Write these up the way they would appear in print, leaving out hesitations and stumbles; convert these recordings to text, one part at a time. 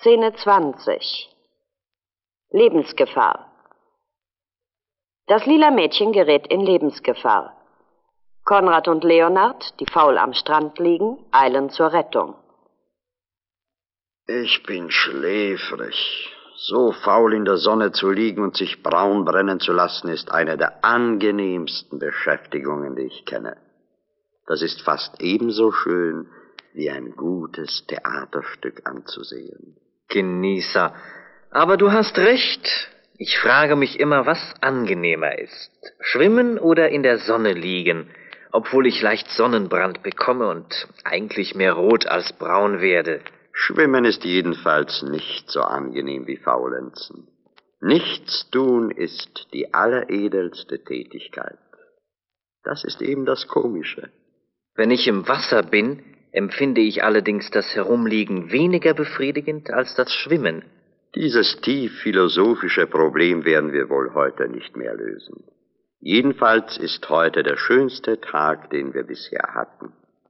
Szene 20. Lebensgefahr. Das lila Mädchen gerät in Lebensgefahr. Konrad und Leonard, die faul am Strand liegen, eilen zur Rettung. Ich bin schläfrig. So faul in der Sonne zu liegen und sich braun brennen zu lassen, ist eine der angenehmsten Beschäftigungen, die ich kenne. Das ist fast ebenso schön, wie ein gutes Theaterstück anzusehen. Genießer. Aber du hast recht. Ich frage mich immer, was angenehmer ist. Schwimmen oder in der Sonne liegen, obwohl ich leicht Sonnenbrand bekomme und eigentlich mehr rot als braun werde. Schwimmen ist jedenfalls nicht so angenehm wie Faulenzen. Nichts tun ist die alleredelste Tätigkeit. Das ist eben das Komische. Wenn ich im Wasser bin, empfinde ich allerdings das Herumliegen weniger befriedigend als das Schwimmen. Dieses tief philosophische Problem werden wir wohl heute nicht mehr lösen. Jedenfalls ist heute der schönste Tag, den wir bisher hatten.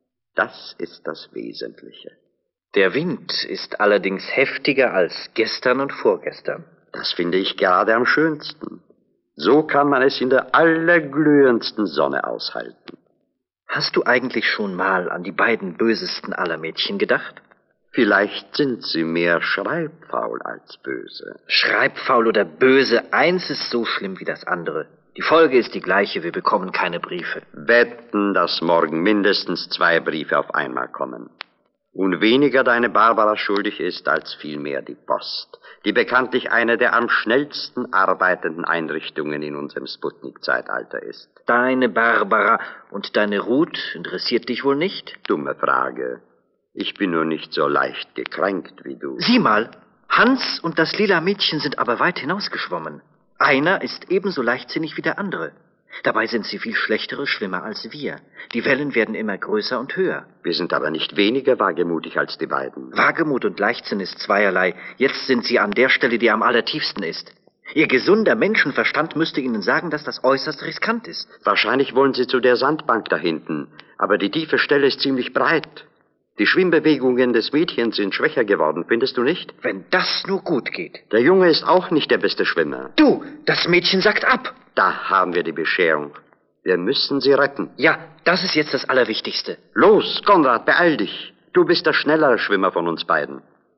Das ist das Wesentliche. Der Wind ist allerdings heftiger als gestern und vorgestern. Das finde ich gerade am schönsten. So kann man es in der allerglühendsten Sonne aushalten. Hast du eigentlich schon mal an die beiden bösesten aller Mädchen gedacht? Vielleicht sind sie mehr schreibfaul als böse. Schreibfaul oder böse, eins ist so schlimm wie das andere. Die Folge ist die gleiche, wir bekommen keine Briefe. Wetten, dass morgen mindestens 2 Briefe auf einmal kommen. Und weniger deine Barbara schuldig ist, als vielmehr die Post, die bekanntlich eine der am schnellsten arbeitenden Einrichtungen in unserem Sputnik-Zeitalter ist. Deine Barbara und deine Ruth interessiert dich wohl nicht? Dumme Frage. Ich bin nur nicht so leicht gekränkt wie du. Sieh mal, Hans und das lila Mädchen sind aber weit hinausgeschwommen. Einer ist ebenso leichtsinnig wie der andere. Dabei sind sie viel schlechtere Schwimmer als wir. Die Wellen werden immer größer und höher. Wir sind aber nicht weniger wagemutig als die beiden. Wagemut und Leichtsinn ist zweierlei. Jetzt sind sie an der Stelle, die am allertiefsten ist. Ihr gesunder Menschenverstand müsste Ihnen sagen, dass das äußerst riskant ist. Wahrscheinlich wollen Sie zu der Sandbank da hinten. Aber die tiefe Stelle ist ziemlich breit. Die Schwimmbewegungen des Mädchens sind schwächer geworden, findest du nicht? Wenn das nur gut geht. Der Junge ist auch nicht der beste Schwimmer. Du, das Mädchen sagt ab. Da haben wir die Bescherung. Wir müssen sie retten. Ja, das ist jetzt das Allerwichtigste. Los, Konrad, beeil dich. Du bist der schnellere Schwimmer von uns beiden.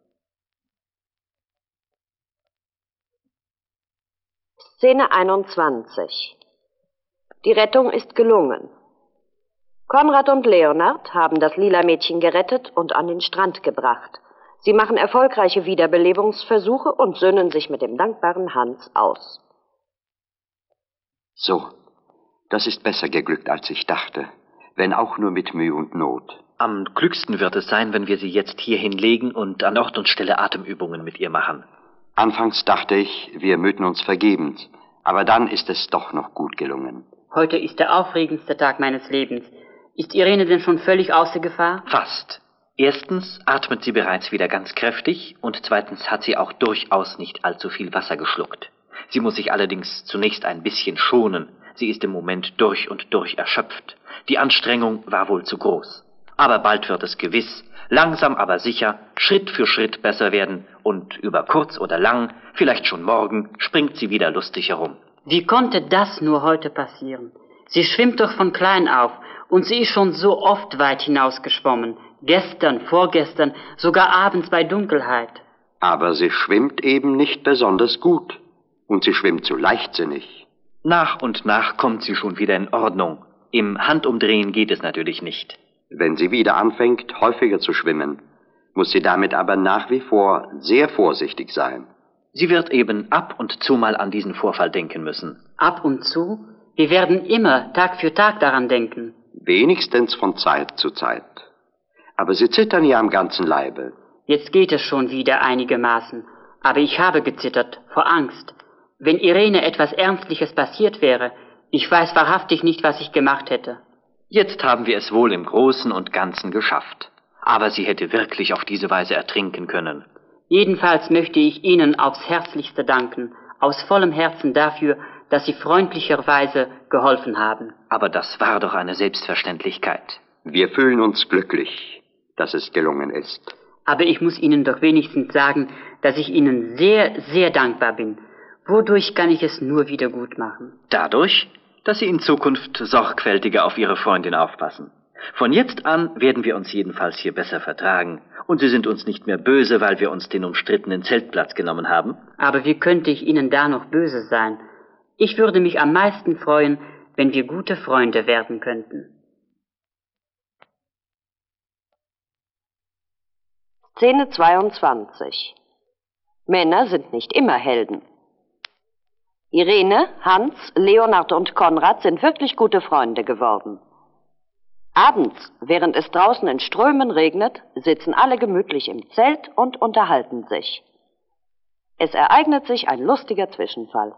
Szene 21. Die Rettung ist gelungen. Konrad und Leonard haben das lila Mädchen gerettet und an den Strand gebracht. Sie machen erfolgreiche Wiederbelebungsversuche und söhnen sich mit dem dankbaren Hans aus. So, das ist besser geglückt, als ich dachte, wenn auch nur mit Mühe und Not. Am klügsten wird es sein, wenn wir sie jetzt hier hinlegen und an Ort und Stelle Atemübungen mit ihr machen. Anfangs dachte ich, wir mühten uns vergebens, aber dann ist es doch noch gut gelungen. Heute ist der aufregendste Tag meines Lebens. Ist Irene denn schon völlig außer Gefahr? Fast. Erstens atmet sie bereits wieder ganz kräftig und zweitens hat sie auch durchaus nicht allzu viel Wasser geschluckt. Sie muss sich allerdings zunächst ein bisschen schonen. Sie ist im Moment durch und durch erschöpft. Die Anstrengung war wohl zu groß. Aber bald wird es gewiss, langsam aber sicher, Schritt für Schritt besser werden und über kurz oder lang, vielleicht schon morgen, springt sie wieder lustig herum. Wie konnte das nur heute passieren? Sie schwimmt doch von klein auf und sie ist schon so oft weit hinausgeschwommen. Gestern, vorgestern, sogar abends bei Dunkelheit. Aber sie schwimmt eben nicht besonders gut. Und sie schwimmt zu leichtsinnig. Nach und nach kommt sie schon wieder in Ordnung. Im Handumdrehen geht es natürlich nicht. Wenn sie wieder anfängt, häufiger zu schwimmen, muss sie damit aber nach wie vor sehr vorsichtig sein. Sie wird eben ab und zu mal an diesen Vorfall denken müssen. Ab und zu? Wir werden immer Tag für Tag daran denken. Wenigstens von Zeit zu Zeit. Aber sie zittern ja am ganzen Leibe. Jetzt geht es schon wieder einigermaßen. Aber ich habe gezittert, vor Angst. Wenn Irene etwas Ernstliches passiert wäre, ich weiß wahrhaftig nicht, was ich gemacht hätte. Jetzt haben wir es wohl im Großen und Ganzen geschafft. Aber sie hätte wirklich auf diese Weise ertrinken können. Jedenfalls möchte ich Ihnen aufs Herzlichste danken, aus vollem Herzen dafür, dass Sie freundlicherweise geholfen haben. Aber das war doch eine Selbstverständlichkeit. Wir fühlen uns glücklich, dass es gelungen ist. Aber ich muss Ihnen doch wenigstens sagen, dass ich Ihnen sehr, sehr dankbar bin. Wodurch kann ich es nur wieder gut machen? Dadurch, dass Sie in Zukunft sorgfältiger auf Ihre Freundin aufpassen. Von jetzt an werden wir uns jedenfalls hier besser vertragen. Und Sie sind uns nicht mehr böse, weil wir uns den umstrittenen Zeltplatz genommen haben. Aber wie könnte ich Ihnen da noch böse sein? Ich würde mich am meisten freuen, wenn wir gute Freunde werden könnten. Szene 22. Männer sind nicht immer Helden. Irene, Hans, Leonard und Konrad sind wirklich gute Freunde geworden. Abends, während es draußen in Strömen regnet, sitzen alle gemütlich im Zelt und unterhalten sich. Es ereignet sich ein lustiger Zwischenfall.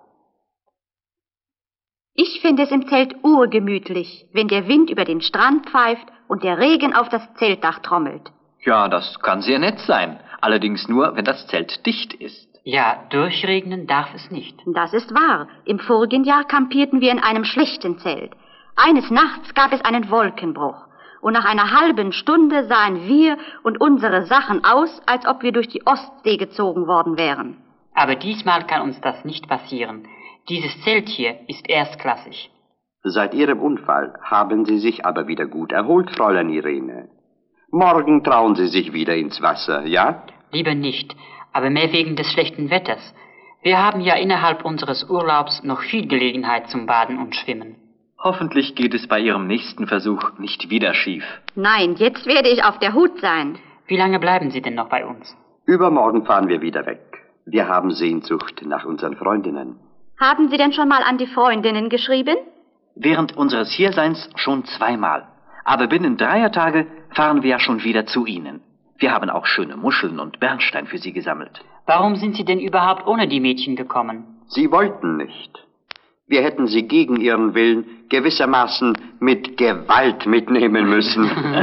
Ich finde es im Zelt urgemütlich, wenn der Wind über den Strand pfeift und der Regen auf das Zeltdach trommelt. Ja, das kann sehr nett sein. Allerdings nur, wenn das Zelt dicht ist. Ja, durchregnen darf es nicht. Das ist wahr. Im vorigen Jahr kampierten wir in einem schlechten Zelt. Eines Nachts gab es einen Wolkenbruch. Und nach einer halben Stunde sahen wir und unsere Sachen aus, als ob wir durch die Ostsee gezogen worden wären. Aber diesmal kann uns das nicht passieren. Dieses Zelt hier ist erstklassig. Seit Ihrem Unfall haben Sie sich aber wieder gut erholt, Fräulein Irene. Morgen trauen Sie sich wieder ins Wasser, ja? Lieber nicht, aber mehr wegen des schlechten Wetters. Wir haben ja innerhalb unseres Urlaubs noch viel Gelegenheit zum Baden und Schwimmen. Hoffentlich geht es bei Ihrem nächsten Versuch nicht wieder schief. Nein, jetzt werde ich auf der Hut sein. Wie lange bleiben Sie denn noch bei uns? Übermorgen fahren wir wieder weg. Wir haben Sehnsucht nach unseren Freundinnen. Haben Sie denn schon mal an die Freundinnen geschrieben? Während unseres Hierseins schon 2-mal. Aber binnen 3 Tage fahren wir ja schon wieder zu Ihnen. Wir haben auch schöne Muscheln und Bernstein für Sie gesammelt. Warum sind Sie denn überhaupt ohne die Mädchen gekommen? Sie wollten nicht. Wir hätten sie gegen ihren Willen gewissermaßen mit Gewalt mitnehmen müssen.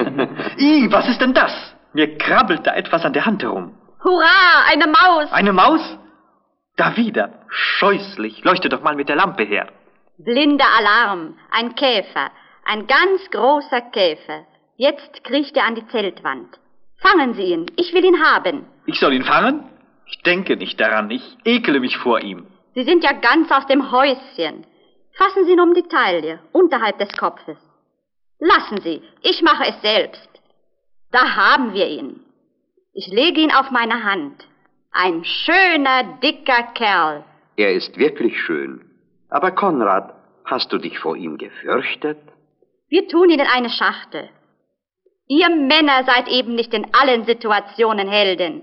Ih, was ist denn das? Mir krabbelt da etwas an der Hand herum. Hurra, eine Maus! Eine Maus? Da wieder. Scheußlich. Leuchte doch mal mit der Lampe her. Blinder Alarm, ein Käfer, ein ganz großer Käfer. Jetzt kriecht er an die Zeltwand. Fangen Sie ihn, ich will ihn haben. Ich soll ihn fangen? Ich denke nicht daran, ich ekele mich vor ihm. Sie sind ja ganz aus dem Häuschen. Fassen Sie ihn um die Taille, unterhalb des Kopfes. Lassen Sie, ich mache es selbst. Da haben wir ihn. Ich lege ihn auf meine Hand. Ein schöner, dicker Kerl. Er ist wirklich schön. Aber Konrad, hast du dich vor ihm gefürchtet? Wir tun ihn in eine Schachtel. Ihr Männer seid eben nicht in allen Situationen Helden.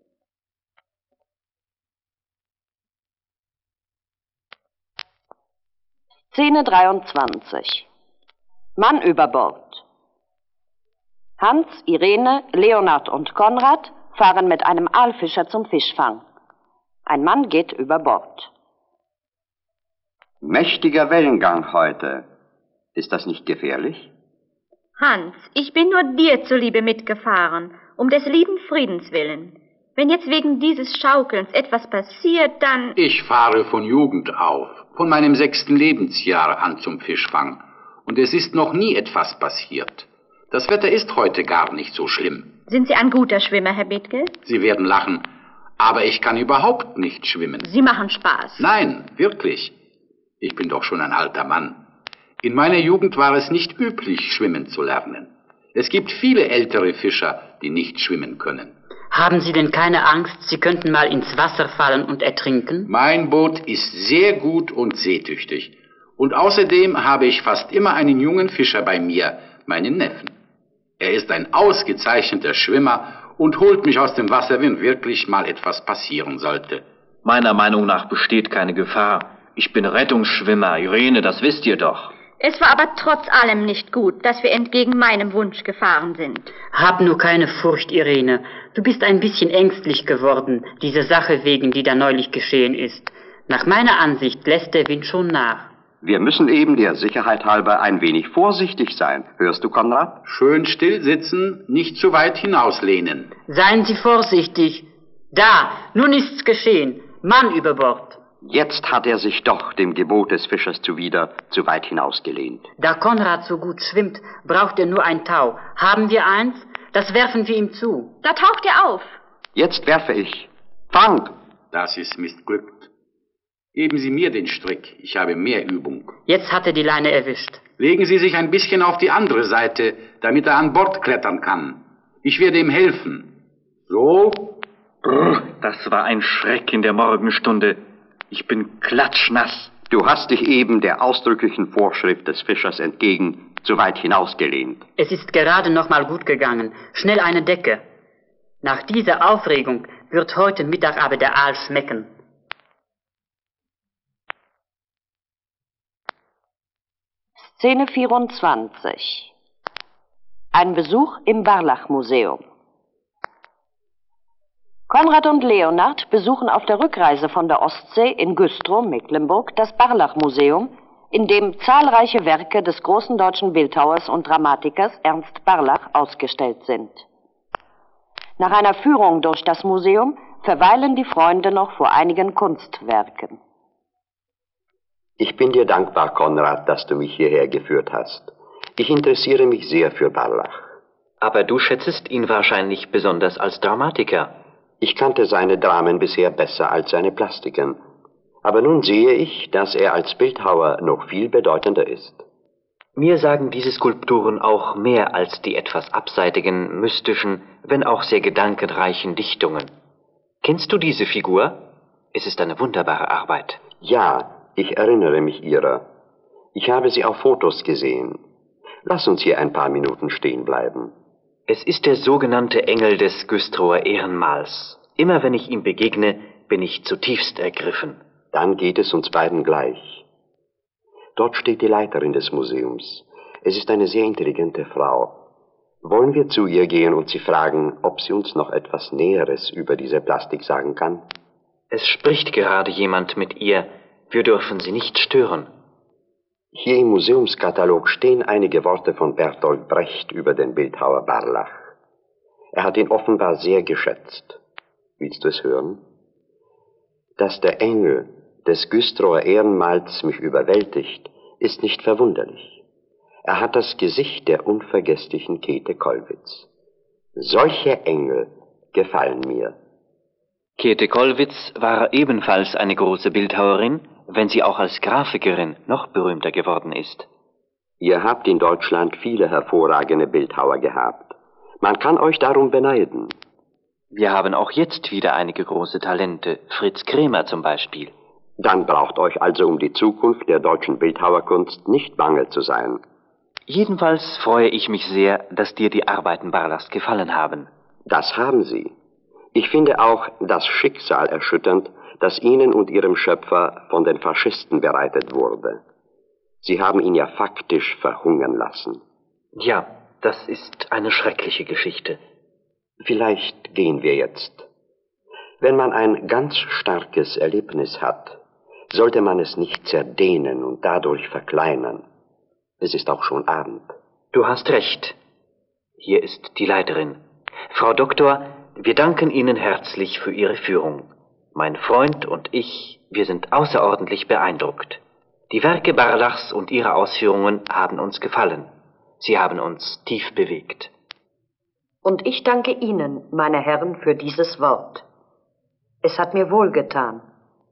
Szene 23. Mann über Bord. Hans, Irene, Leonard und Konrad fahren mit einem Aalfischer zum Fischfang. Ein Mann geht über Bord. Mächtiger Wellengang heute. Ist das nicht gefährlich? Hans, ich bin nur dir zuliebe mitgefahren, um des lieben Friedens willen. Wenn jetzt wegen dieses Schaukelns etwas passiert, dann... Ich fahre von Jugend auf, von meinem 6. Lebensjahr an zum Fischfang. Und es ist noch nie etwas passiert. Das Wetter ist heute gar nicht so schlimm. Sind Sie ein guter Schwimmer, Herr Bethke? Sie werden lachen, aber ich kann überhaupt nicht schwimmen. Sie machen Spaß. Nein, wirklich. Ich bin doch schon ein alter Mann. In meiner Jugend war es nicht üblich, schwimmen zu lernen. Es gibt viele ältere Fischer, die nicht schwimmen können. Haben Sie denn keine Angst, Sie könnten mal ins Wasser fallen und ertrinken? Mein Boot ist sehr gut und seetüchtig. Und außerdem habe ich fast immer einen jungen Fischer bei mir, meinen Neffen. Er ist ein ausgezeichneter Schwimmer und holt mich aus dem Wasser, wenn wirklich mal etwas passieren sollte. Meiner Meinung nach besteht keine Gefahr. Ich bin Rettungsschwimmer, Irene, das wisst ihr doch. Es war aber trotz allem nicht gut, dass wir entgegen meinem Wunsch gefahren sind. Hab nur keine Furcht, Irene. Du bist ein bisschen ängstlich geworden, dieser Sache wegen, die da neulich geschehen ist. Nach meiner Ansicht lässt der Wind schon nach. Wir müssen eben der Sicherheit halber ein wenig vorsichtig sein. Hörst du, Konrad? Schön still sitzen, nicht zu weit hinauslehnen. Seien Sie vorsichtig. Da, nun ist's geschehen. Mann über Bord. Jetzt hat er sich doch dem Gebot des Fischers zuwider zu weit hinausgelehnt. Da Konrad so gut schwimmt, braucht er nur ein Tau. Haben wir eins? Das werfen wir ihm zu. Da taucht er auf. Jetzt werfe ich. Fang! Das ist missglückt. Geben Sie mir den Strick, ich habe mehr Übung. Jetzt hat er die Leine erwischt. Legen Sie sich ein bisschen auf die andere Seite, damit er an Bord klettern kann. Ich werde ihm helfen. So. Das war ein Schreck in der Morgenstunde. Ich bin klatschnass. Du hast dich eben der ausdrücklichen Vorschrift des Fischers entgegen zu weit hinausgelehnt. Es ist gerade noch mal gut gegangen. Schnell eine Decke. Nach dieser Aufregung wird heute Mittag aber der Aal schmecken. Szene 24. Ein Besuch im Barlach-Museum. Konrad und Leonard besuchen auf der Rückreise von der Ostsee in Güstrow, Mecklenburg, das Barlach-Museum, in dem zahlreiche Werke des großen deutschen Bildhauers und Dramatikers Ernst Barlach ausgestellt sind. Nach einer Führung durch das Museum verweilen die Freunde noch vor einigen Kunstwerken. Ich bin dir dankbar, Konrad, dass du mich hierher geführt hast. Ich interessiere mich sehr für Barlach. Aber du schätzest ihn wahrscheinlich besonders als Dramatiker. Ich kannte seine Dramen bisher besser als seine Plastiken. Aber nun sehe ich, dass er als Bildhauer noch viel bedeutender ist. Mir sagen diese Skulpturen auch mehr als die etwas abseitigen, mystischen, wenn auch sehr gedankenreichen Dichtungen. Kennst du diese Figur? Es ist eine wunderbare Arbeit. Ja, ich erinnere mich ihrer. Ich habe sie auf Fotos gesehen. Lass uns hier ein paar Minuten stehen bleiben. Es ist der sogenannte Engel des Güstrower Ehrenmals. Immer wenn ich ihm begegne, bin ich zutiefst ergriffen. Dann geht es uns beiden gleich. Dort steht die Leiterin des Museums. Es ist eine sehr intelligente Frau. Wollen wir zu ihr gehen und sie fragen, ob sie uns noch etwas Näheres über diese Plastik sagen kann? Es spricht gerade jemand mit ihr. Wir dürfen sie nicht stören. Hier im Museumskatalog stehen einige Worte von Bertolt Brecht über den Bildhauer Barlach. Er hat ihn offenbar sehr geschätzt. Willst du es hören? Dass der Engel des Güstrower Ehrenmals mich überwältigt, ist nicht verwunderlich. Er hat das Gesicht der unvergesslichen Käthe Kollwitz. Solche Engel gefallen mir. Käthe Kollwitz war ebenfalls eine große Bildhauerin, wenn sie auch als Grafikerin noch berühmter geworden ist. Ihr habt in Deutschland viele hervorragende Bildhauer gehabt. Man kann euch darum beneiden. Wir haben auch jetzt wieder einige große Talente, Fritz Kremer zum Beispiel. Dann braucht euch also um die Zukunft der deutschen Bildhauerkunst nicht bange zu sein. Jedenfalls freue ich mich sehr, dass dir die Arbeiten Barlachs gefallen haben. Das haben sie. Ich finde auch das Schicksal erschütternd, das Ihnen und Ihrem Schöpfer von den Faschisten bereitet wurde. Sie haben ihn ja faktisch verhungern lassen. Ja, das ist eine schreckliche Geschichte. Vielleicht gehen wir jetzt. Wenn man ein ganz starkes Erlebnis hat, sollte man es nicht zerdehnen und dadurch verkleinern. Es ist auch schon Abend. Du hast recht. Hier ist die Leiterin. Frau Doktor, wir danken Ihnen herzlich für Ihre Führung. Mein Freund und ich, wir sind außerordentlich beeindruckt. Die Werke Barlachs und ihre Ausführungen haben uns gefallen. Sie haben uns tief bewegt. Und ich danke Ihnen, meine Herren, für dieses Wort. Es hat mir wohlgetan.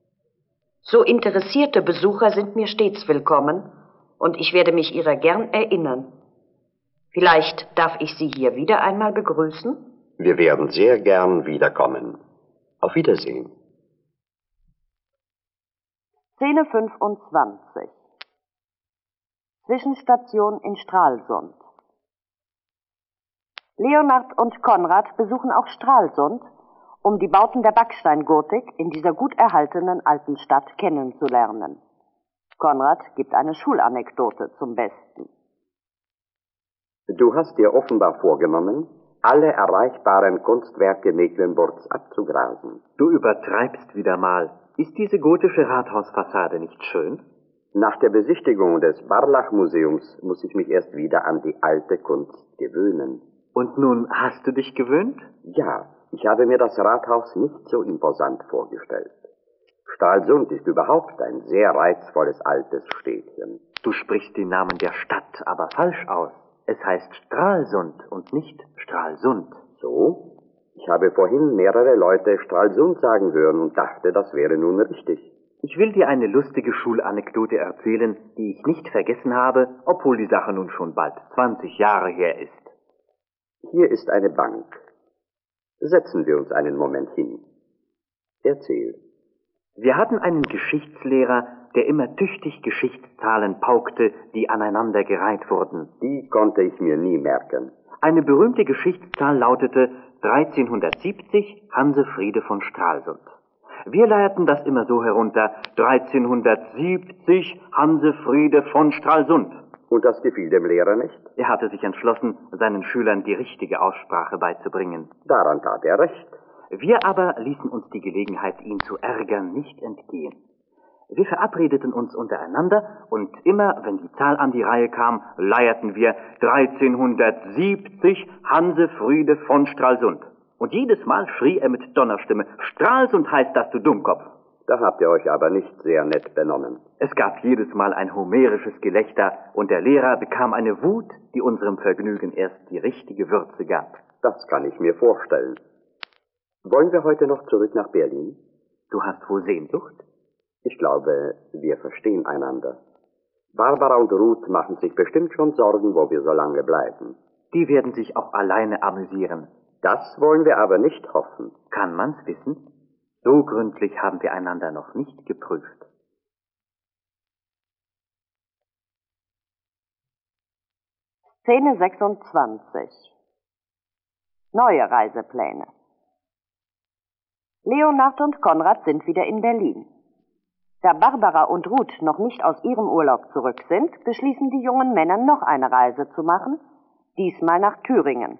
So interessierte Besucher sind mir stets willkommen, und ich werde mich ihrer gern erinnern. Vielleicht darf ich Sie hier wieder einmal begrüßen? Wir werden sehr gern wiederkommen. Auf Wiedersehen. Szene 25. Zwischenstation in Stralsund. Leonard und Konrad besuchen auch Stralsund, um die Bauten der Backsteingotik in dieser gut erhaltenen alten Stadt kennenzulernen. Konrad gibt eine Schulanekdote zum Besten. Du hast dir offenbar vorgenommen, alle erreichbaren Kunstwerke Mecklenburgs abzugrasen. Du übertreibst wieder mal. Ist diese gotische Rathausfassade nicht schön? Nach der Besichtigung des Barlach-Museums muss ich mich erst wieder an die alte Kunst gewöhnen. Und nun hast du dich gewöhnt? Ja, ich habe mir das Rathaus nicht so imposant vorgestellt. Stralsund ist überhaupt ein sehr reizvolles altes Städtchen. Du sprichst den Namen der Stadt aber falsch aus. Es heißt Stralsund und nicht Stralsund. So? Ich habe vorhin mehrere Leute Stralsund sagen hören und dachte, das wäre nun richtig. Ich will dir eine lustige Schulanekdote erzählen, die ich nicht vergessen habe, obwohl die Sache nun schon bald 20 Jahre her ist. Hier ist eine Bank. Setzen wir uns einen Moment hin. Erzähl. Wir hatten einen Geschichtslehrer, der immer tüchtig Geschichtszahlen paukte, die aneinander gereiht wurden. Die konnte ich mir nie merken. Eine berühmte Geschichtszahl lautete 1370 Hansefriede von Stralsund. Wir leierten das immer so herunter, 1370 Hansefriede von Stralsund. Und das gefiel dem Lehrer nicht? Er hatte sich entschlossen, seinen Schülern die richtige Aussprache beizubringen. Daran tat er recht. Wir aber ließen uns die Gelegenheit, ihn zu ärgern, nicht entgehen. Wir verabredeten uns untereinander und immer, wenn die Zahl an die Reihe kam, leierten wir 1370 Hansefriede von Stralsund. Und jedes Mal schrie er mit Donnerstimme, Stralsund heißt das, du Dummkopf. Da habt ihr euch aber nicht sehr nett benommen. Es gab jedes Mal ein homerisches Gelächter und der Lehrer bekam eine Wut, die unserem Vergnügen erst die richtige Würze gab. Das kann ich mir vorstellen. Wollen wir heute noch zurück nach Berlin? Du hast wohl Sehnsucht? Ich glaube, wir verstehen einander. Barbara und Ruth machen sich bestimmt schon Sorgen, wo wir so lange bleiben. Die werden sich auch alleine amüsieren. Das wollen wir aber nicht hoffen. Kann man's wissen? So gründlich haben wir einander noch nicht geprüft. Szene 26. Neue Reisepläne. Leonhard und Konrad sind wieder in Berlin. Da Barbara und Ruth noch nicht aus ihrem Urlaub zurück sind, beschließen die jungen Männer, noch eine Reise zu machen, diesmal nach Thüringen.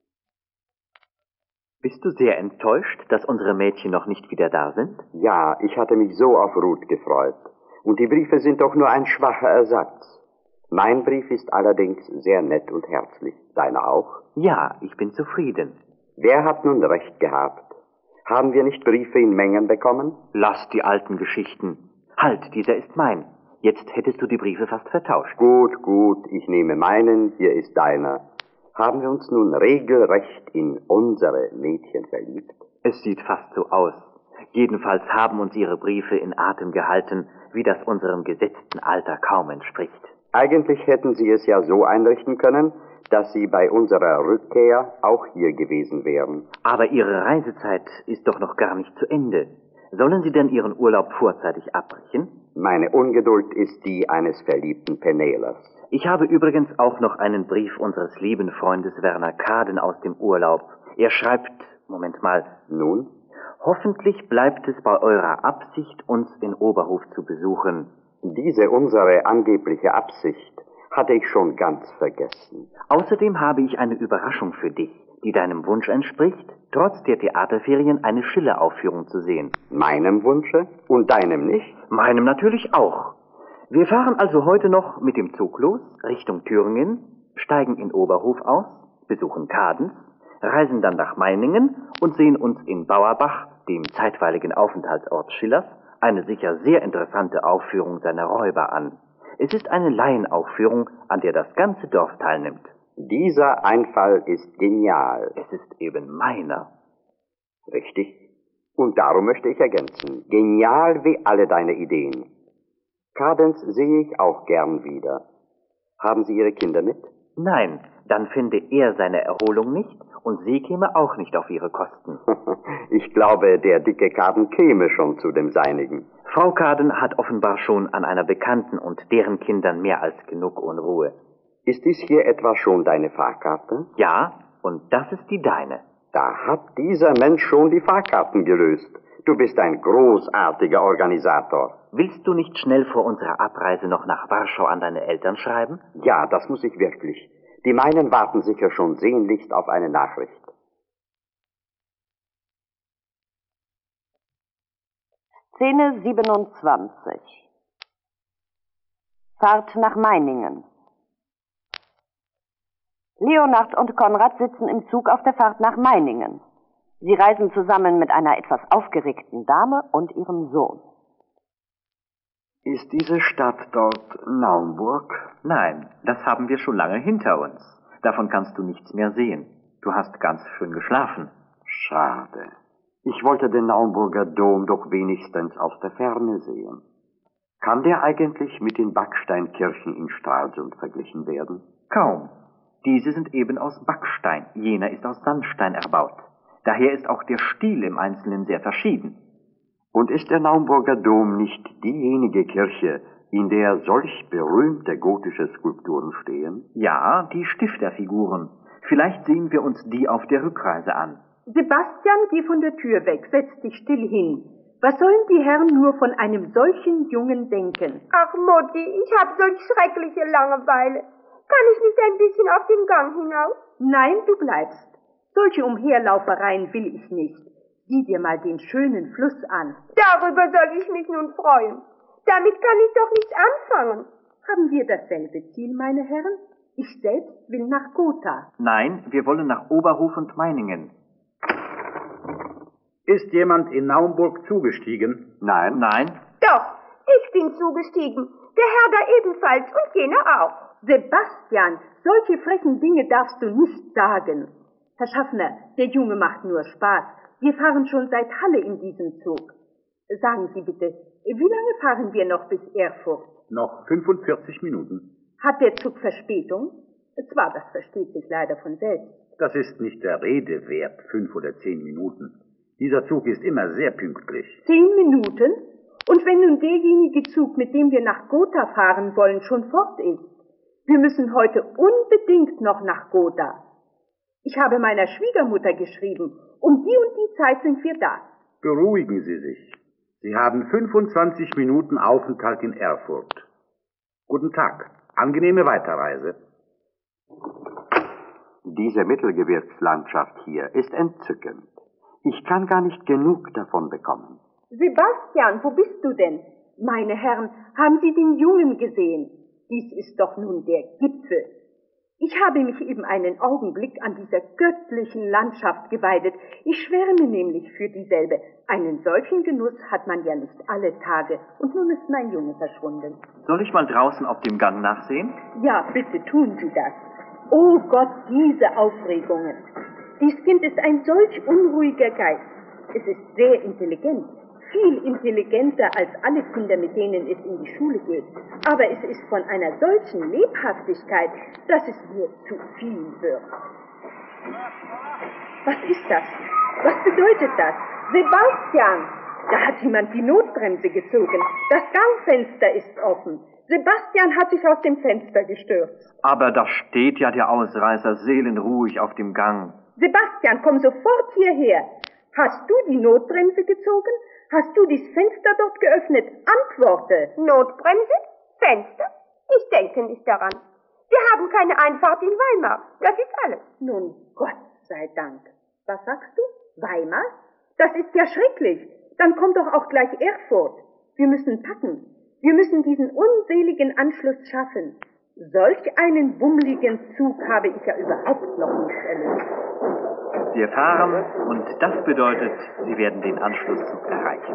Bist du sehr enttäuscht, dass unsere Mädchen noch nicht wieder da sind? Ja, ich hatte mich so auf Ruth gefreut. Und die Briefe sind doch nur ein schwacher Ersatz. Mein Brief ist allerdings sehr nett und herzlich. Deiner auch? Ja, ich bin zufrieden. Wer hat nun recht gehabt? Haben wir nicht Briefe in Mengen bekommen? Lass die alten Geschichten. Halt, dieser ist mein. Jetzt hättest du die Briefe fast vertauscht. Gut, ich nehme meinen, hier ist deiner. Haben wir uns nun regelrecht in unsere Mädchen verliebt? Es sieht fast so aus. Jedenfalls haben uns ihre Briefe in Atem gehalten, wie das unserem gesetzten Alter kaum entspricht. Eigentlich hätten sie es ja so einrichten können, dass sie bei unserer Rückkehr auch hier gewesen wären. Aber ihre Reisezeit ist doch noch gar nicht zu Ende. Sollen sie denn ihren Urlaub vorzeitig abbrechen? Meine Ungeduld ist die eines verliebten Penelers. Ich habe übrigens auch noch einen Brief unseres lieben Freundes Werner Kaden aus dem Urlaub. Er schreibt, Moment mal. Nun? Hoffentlich bleibt es bei eurer Absicht, uns in Oberhof zu besuchen. Diese unsere angebliche Absicht hatte ich schon ganz vergessen. Außerdem habe ich eine Überraschung für dich, die deinem Wunsch entspricht, trotz der Theaterferien eine Schiller-Aufführung zu sehen. Meinem Wunsche? Und deinem nicht? Meinem natürlich auch. Wir fahren also heute noch mit dem Zug los, Richtung Thüringen, steigen in Oberhof aus, besuchen Kadens, reisen dann nach Meiningen und sehen uns in Bauerbach, dem zeitweiligen Aufenthaltsort Schillers, eine sicher sehr interessante Aufführung seiner Räuber an. Es ist eine Laienaufführung, an der das ganze Dorf teilnimmt. Dieser Einfall ist genial. Es ist eben meiner. Richtig. Und darum möchte ich ergänzen, genial wie alle deine Ideen. Kadens sehe ich auch gern wieder. Haben Sie Ihre Kinder mit? Nein, dann fände er seine Erholung nicht und sie käme auch nicht auf ihre Kosten. Ich glaube, der dicke Kaden käme schon zu dem Seinigen. Frau Kaden hat offenbar schon an einer Bekannten und deren Kindern mehr als genug Unruhe. Ist dies hier etwa schon deine Fahrkarte? Ja, und das ist die deine. Da hat dieser Mensch schon die Fahrkarten gelöst. Du bist ein großartiger Organisator. Willst du nicht schnell vor unserer Abreise noch nach Warschau an deine Eltern schreiben? Ja, das muss ich wirklich. Die meinen warten sicher schon sehnlichst auf eine Nachricht. Szene 27. Fahrt nach Meiningen. Leonhard und Konrad sitzen im Zug auf der Fahrt nach Meiningen. Sie reisen zusammen mit einer etwas aufgeregten Dame und ihrem Sohn. Ist diese Stadt dort Naumburg? Nein, das haben wir schon lange hinter uns. Davon kannst du nichts mehr sehen. Du hast ganz schön geschlafen. Schade. Ich wollte den Naumburger Dom doch wenigstens aus der Ferne sehen. Kann der eigentlich mit den Backsteinkirchen in Stralsund verglichen werden? Kaum. Diese sind eben aus Backstein, jener ist aus Sandstein erbaut. Daher ist auch der Stil im Einzelnen sehr verschieden. Und ist der Naumburger Dom nicht diejenige Kirche, in der solch berühmte gotische Skulpturen stehen? Ja, die Stifterfiguren. Vielleicht sehen wir uns die auf der Rückreise an. Sebastian, geh von der Tür weg, setz dich still hin. Was sollen die Herren nur von einem solchen Jungen denken? Ach, Mutti, ich hab solch schreckliche Langeweile. Kann ich nicht ein bisschen auf den Gang hinaus? Nein, du bleibst. Solche Umherlaufereien will ich nicht. Sieh dir mal den schönen Fluss an. Darüber soll ich mich nun freuen. Damit kann ich doch nichts anfangen. Haben wir dasselbe Ziel, meine Herren? Ich selbst will nach Gotha. Nein, wir wollen nach Oberhof und Meiningen. Ist jemand in Naumburg zugestiegen? Nein. Nein. Doch, ich bin zugestiegen. Der Herr da ebenfalls und jener auch. Sebastian, solche frechen Dinge darfst du nicht sagen. Herr Schaffner, der Junge macht nur Spaß. Wir fahren schon seit Halle in diesem Zug. Sagen Sie bitte, wie lange fahren wir noch bis Erfurt? Noch 45 Minuten. Hat der Zug Verspätung? Zwar, das versteht sich leider von selbst. Das ist nicht der Rede wert, 5 oder 10 Minuten. Dieser Zug ist immer sehr pünktlich. 10 Minuten? Und wenn nun derjenige Zug, mit dem wir nach Gotha fahren wollen, schon fort ist? Wir müssen heute unbedingt noch nach Gotha. Ich habe meiner Schwiegermutter geschrieben, um die und die Zeit sind wir da. Beruhigen Sie sich. Sie haben 25 Minuten Aufenthalt in Erfurt. Guten Tag. Angenehme Weiterreise. Diese Mittelgebirgslandschaft hier ist entzückend. Ich kann gar nicht genug davon bekommen. Sebastian, wo bist du denn? Meine Herren, haben Sie den Jungen gesehen? Dies ist doch nun der Gipfel. Ich habe mich eben einen Augenblick an dieser göttlichen Landschaft geweidet. Ich schwärme nämlich für dieselbe. Einen solchen Genuss hat man ja nicht alle Tage. Und nun ist mein Junge verschwunden. Soll ich mal draußen auf dem Gang nachsehen? Ja, bitte tun Sie das. Oh Gott, diese Aufregungen. Dies Kind ist ein solch unruhiger Geist. Es ist sehr intelligent. Viel intelligenter als alle Kinder, mit denen es in die Schule geht. Aber es ist von einer solchen Lebhaftigkeit, dass es mir zu viel wird. Was ist das? Was bedeutet das? Sebastian! Da hat jemand die Notbremse gezogen. Das Gangfenster ist offen. Sebastian hat sich aus dem Fenster gestürzt. Aber da steht ja der Ausreißer seelenruhig auf dem Gang. Sebastian, komm sofort hierher. Hast du die Notbremse gezogen? Hast du das Fenster dort geöffnet? Antworte. Notbremse? Fenster? Ich denke nicht daran. Wir haben keine Einfahrt in Weimar. Das ist alles. Nun, Gott sei Dank. Was sagst du? Weimar? Das ist ja schrecklich. Dann kommt doch auch gleich Erfurt. Wir müssen packen. Wir müssen diesen unseligen Anschluss schaffen. Solch einen bummeligen Zug habe ich ja überhaupt noch nicht erlebt. Wir fahren und das bedeutet, Sie werden den Anschlusszug erreichen.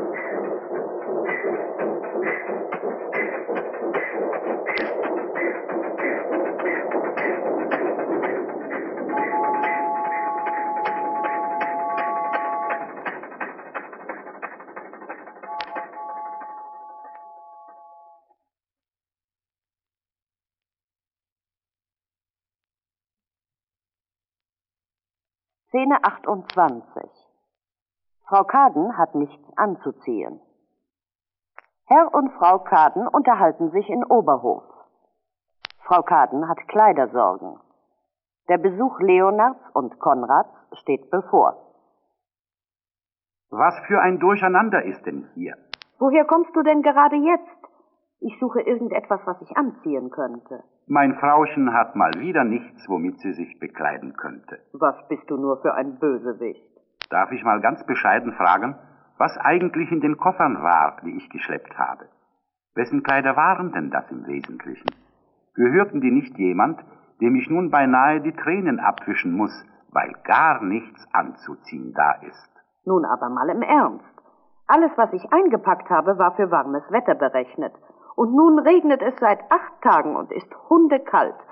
Szene 28. Frau Kaden hat nichts anzuziehen. Herr und Frau Kaden unterhalten sich in Oberhof. Frau Kaden hat Kleidersorgen. Der Besuch Leonards und Konrads steht bevor. Was für ein Durcheinander ist denn hier? Woher kommst du denn gerade jetzt? Ich suche irgendetwas, was ich anziehen könnte. Mein Frauchen hat mal wieder nichts, womit sie sich bekleiden könnte. Was bist du nur für ein Bösewicht? Darf ich mal ganz bescheiden fragen, was eigentlich in den Koffern war, die ich geschleppt habe? Wessen Kleider waren denn das im Wesentlichen? Gehörten die nicht jemand, dem ich nun beinahe die Tränen abwischen muss, weil gar nichts anzuziehen da ist? Nun aber mal im Ernst. Alles, was ich eingepackt habe, war für warmes Wetter berechnet. Und nun regnet es seit 8 Tagen und ist hundekalt.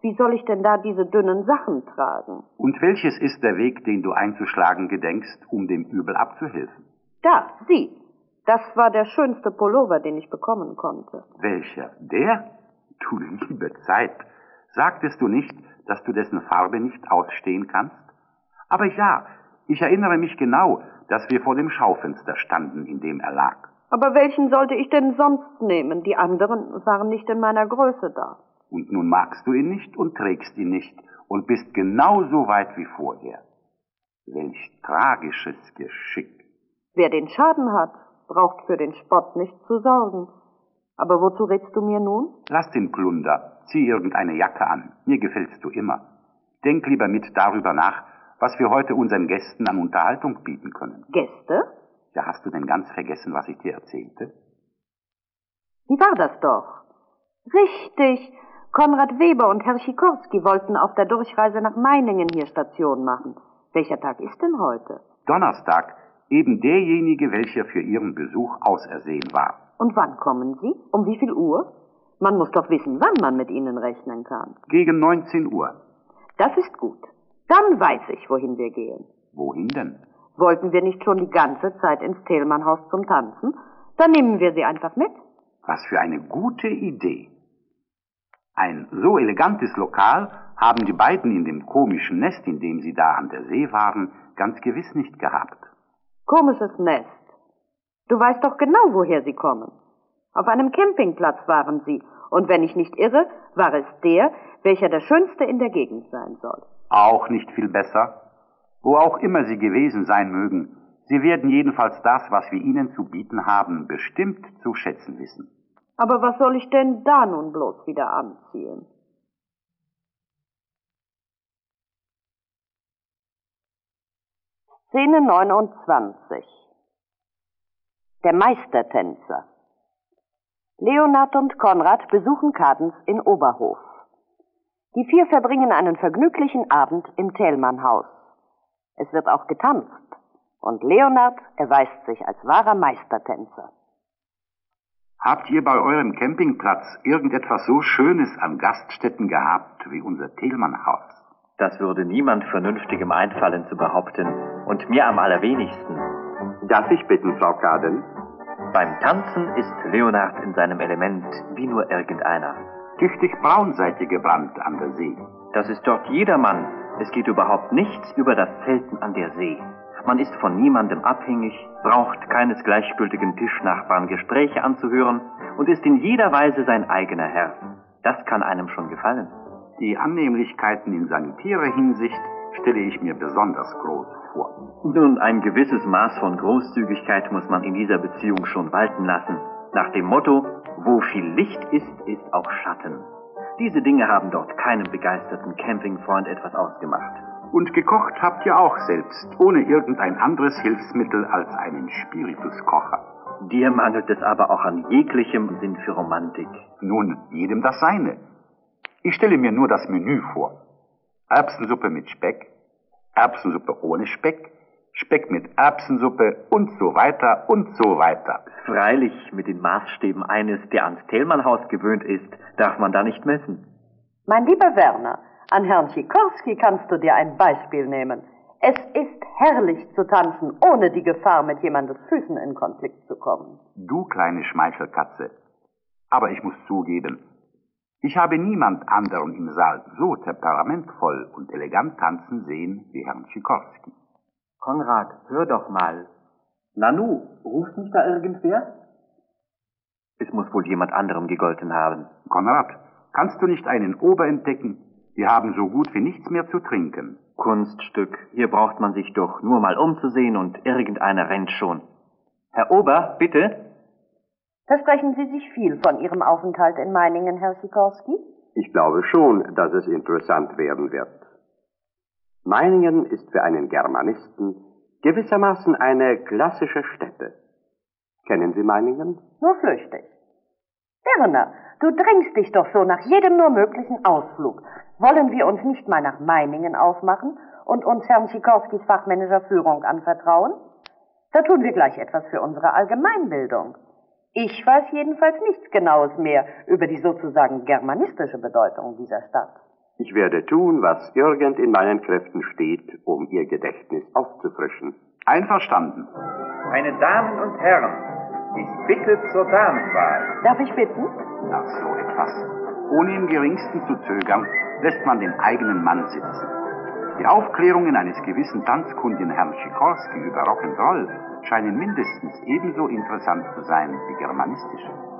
Wie soll ich denn da diese dünnen Sachen tragen? Und welches ist der Weg, den du einzuschlagen gedenkst, um dem Übel abzuhelfen? Da, sieh. Das war der schönste Pullover, den ich bekommen konnte. Welcher? Der? Du liebe Zeit. Sagtest du nicht, dass du dessen Farbe nicht ausstehen kannst? Aber ja, ich erinnere mich genau, dass wir vor dem Schaufenster standen, in dem er lag. Aber welchen sollte ich denn sonst nehmen? Die anderen waren nicht in meiner Größe da. Und nun magst du ihn nicht und trägst ihn nicht und bist genauso weit wie vorher. Welch tragisches Geschick. Wer den Schaden hat, braucht für den Spott nicht zu sorgen. Aber wozu rätst du mir nun? Lass den Plunder, zieh irgendeine Jacke an, mir gefällst du immer. Denk lieber mit darüber nach, was wir heute unseren Gästen an Unterhaltung bieten können. Gäste? Ja, hast du denn ganz vergessen, was ich dir erzählte? Wie war das doch? Richtig. Konrad Weber und Herr Sikorski wollten auf der Durchreise nach Meiningen hier Station machen. Welcher Tag ist denn heute? Donnerstag, eben derjenige, welcher für Ihren Besuch ausersehen war. Und wann kommen Sie? Um wie viel Uhr? Man muss doch wissen, wann man mit Ihnen rechnen kann. Gegen 19 Uhr. Das ist gut. Dann weiß ich, wohin wir gehen. Wohin denn? Wollten wir nicht schon die ganze Zeit ins Thälmannhaus zum Tanzen? Dann nehmen wir sie einfach mit. Was für eine gute Idee. Ein so elegantes Lokal haben die beiden in dem komischen Nest, in dem sie da an der See waren, ganz gewiss nicht gehabt. Komisches Nest. Du weißt doch genau, woher sie kommen. Auf einem Campingplatz waren sie. Und wenn ich nicht irre, war es der, welcher der schönste in der Gegend sein soll. Auch nicht viel besser. Wo auch immer sie gewesen sein mögen, sie werden jedenfalls das, was wir ihnen zu bieten haben, bestimmt zu schätzen wissen. Aber was soll ich denn da nun bloß wieder anziehen? Szene 29. Der Meistertänzer. Leonard und Konrad besuchen Kadens in Oberhof. Die vier verbringen einen vergnüglichen Abend im Thälmannhaus. Es wird auch getanzt und Leonard erweist sich als wahrer Meistertänzer. Habt ihr bei eurem Campingplatz irgendetwas so Schönes an Gaststätten gehabt wie unser Thälmannhaus? Das würde niemand Vernünftigem einfallen zu behaupten und mir am allerwenigsten. Darf ich bitten, Frau Kaden? Beim Tanzen ist Leonard in seinem Element wie nur irgendeiner. Tüchtig braun seid ihr gebrannt an der See. Das ist dort jedermann. Es geht überhaupt nichts über das Zelten an der See. Man ist von niemandem abhängig, braucht keines gleichgültigen Tischnachbarn Gespräche anzuhören und ist in jeder Weise sein eigener Herr. Das kann einem schon gefallen. Die Annehmlichkeiten in sanitärer Hinsicht stelle ich mir besonders groß vor. Nun, ein gewisses Maß von Großzügigkeit muss man in dieser Beziehung schon walten lassen. Nach dem Motto, wo viel Licht ist, ist auch Schatten. Diese Dinge haben dort keinem begeisterten Campingfreund etwas ausgemacht. Und gekocht habt ihr auch selbst, ohne irgendein anderes Hilfsmittel als einen Spirituskocher. Dir mangelt es aber auch an jeglichem Sinn für Romantik. Nun, jedem das seine. Ich stelle mir nur das Menü vor. Erbsensuppe mit Speck, Erbsensuppe ohne Speck, Speck mit Erbsensuppe und so weiter und so weiter. Freilich, mit den Maßstäben eines, der ans Thälmannhaus gewöhnt ist, darf man da nicht messen. Mein lieber Werner, an Herrn Sikorski kannst du dir ein Beispiel nehmen. Es ist herrlich zu tanzen, ohne die Gefahr, mit jemandes Füßen in Konflikt zu kommen. Du kleine Schmeichelkatze. Aber ich muss zugeben, ich habe niemand anderen im Saal so temperamentvoll und elegant tanzen sehen wie Herrn Sikorski. Konrad, hör doch mal. Nanu, ruft mich da irgendwer? Es muss wohl jemand anderem gegolten haben. Konrad, kannst du nicht einen Ober entdecken? Wir haben so gut wie nichts mehr zu trinken. Kunststück. Hier braucht man sich doch nur mal umzusehen und irgendeiner rennt schon. Herr Ober, bitte? Versprechen Sie sich viel von Ihrem Aufenthalt in Meiningen, Herr Sikorski? Ich glaube schon, dass es interessant werden wird. Meiningen ist für einen Germanisten gewissermaßen eine klassische Stätte. Kennen Sie Meiningen? Nur flüchtig. Werner, du drängst dich doch so nach jedem nur möglichen Ausflug. Wollen wir uns nicht mal nach Meiningen aufmachen und uns Herrn Sikorskis fachmännischer Führung anvertrauen? Da tun wir gleich etwas für unsere Allgemeinbildung. Ich weiß jedenfalls nichts Genaues mehr über die sozusagen germanistische Bedeutung dieser Stadt. Ich werde tun, was irgend in meinen Kräften steht, um Ihr Gedächtnis aufzufrischen. Einverstanden. Meine Damen und Herren, ich bitte zur Damenwahl. Darf ich bitten? Nach so etwas. Ohne im geringsten zu zögern, lässt man den eigenen Mann sitzen. Die Aufklärungen eines gewissen tanzkundigen Herrn Sikorski über Rock'n'Roll scheinen mindestens ebenso interessant zu sein wie germanistische.